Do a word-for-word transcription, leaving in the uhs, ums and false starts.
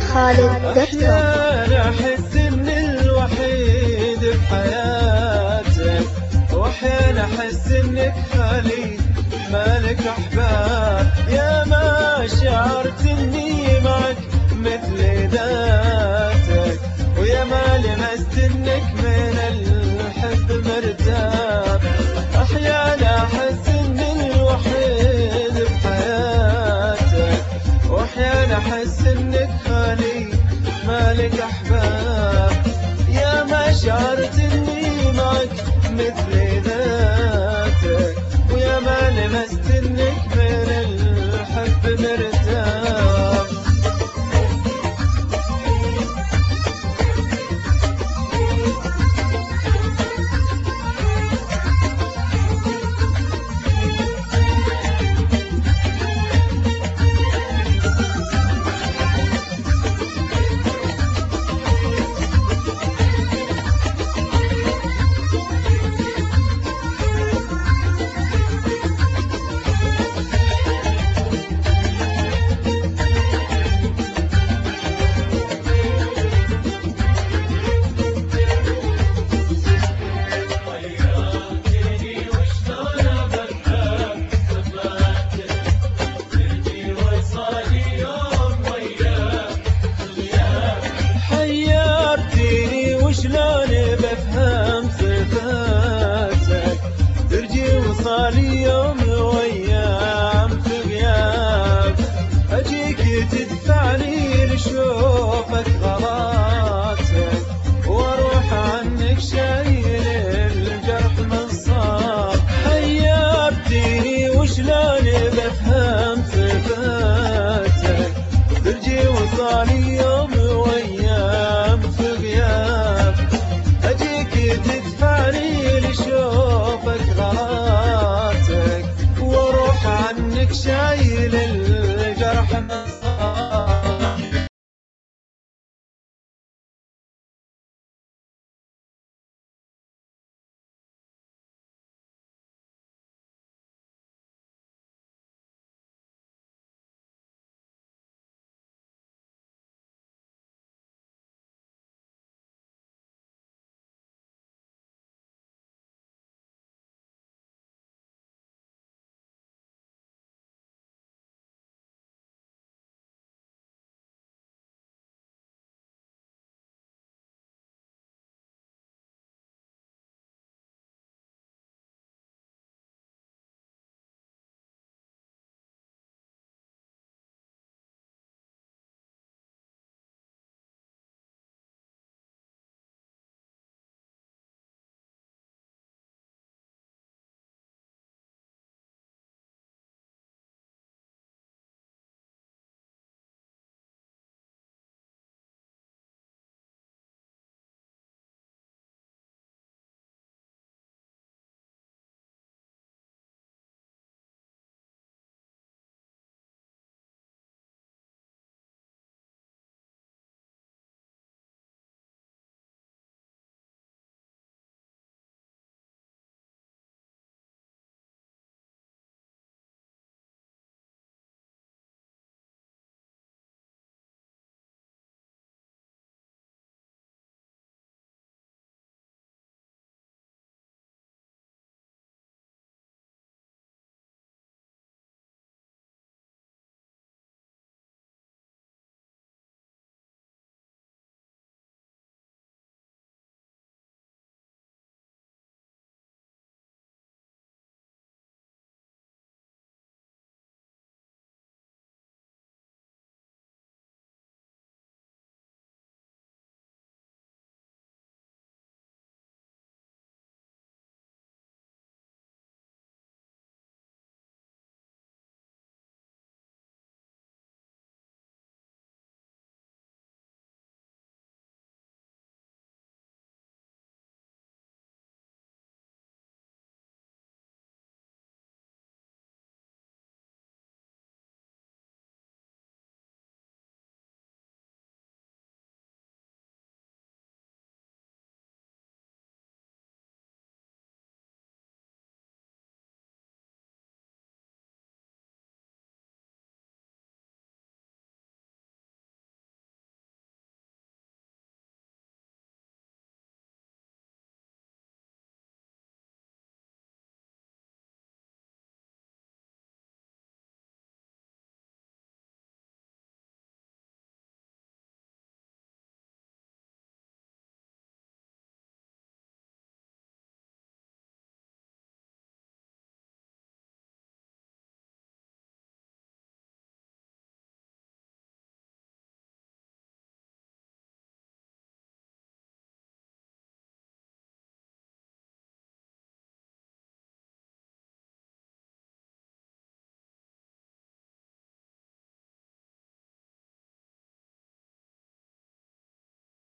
خالد دوت كوم. أحيانا أحس إني الوحيد بحياتك، وأحيانا أحس إنك خالي مالك أحباب. يا ما شعرت إني معك مثل ذاتك، ويا ما لمست إنك من الحب مرتاب. أحيانا أحس إني الوحيد بحياتك، وأحيانا أحس إنك خالي مالك أحباب. يا ما شعرت إني معك مثل ذاتك، ويا ما لمست إنك من الحب مرتاب. شلون بفهم صفاتك، ترجي وصالي يوم وأيام في غياب. أجيك تدفعني لشوفك غلاتك، وأروح عنك شايل الجرح من صاب. حيرتيني وشلون بفهم صفاتك، ترجي وصالي يوم